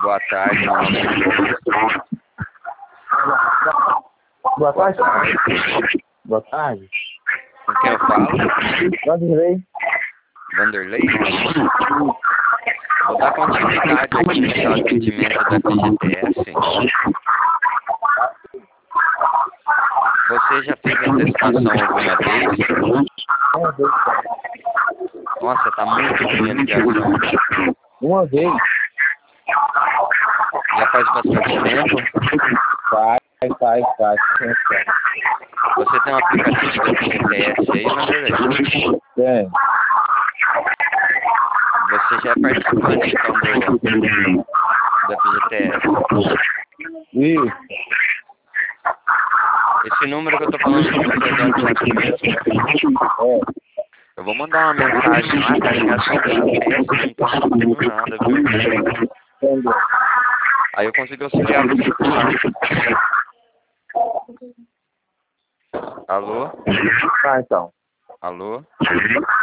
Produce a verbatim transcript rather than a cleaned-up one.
Boa tarde, meu nome é Lucas. Boa tarde. Boa tarde. Boa tarde. Com quem eu falo? Vanderlei. Vanderlei? Vou dar continuidade aqui no seu atendimento da F G T S. Você já fez a testação alguma vez? Uma vez. Nossa, tá muito ruim a ligação. Uma vez. Já faz bastante tempo? Faz, faz, faz. Você tem um aplicativo da F G T S aí, Vanderlei? Tem. Você já é participante então do, da F G T S? Isso. Esse número que eu tô falando com você é do WhatsApp mesmo? É. Eu vou mandar uma mensagem lá, que a ligação tá péssima, não tô entendendo nada, viu? Entendeu? Aí eu consigo auxiliar você por lá. Alô? Tá, então. Alô?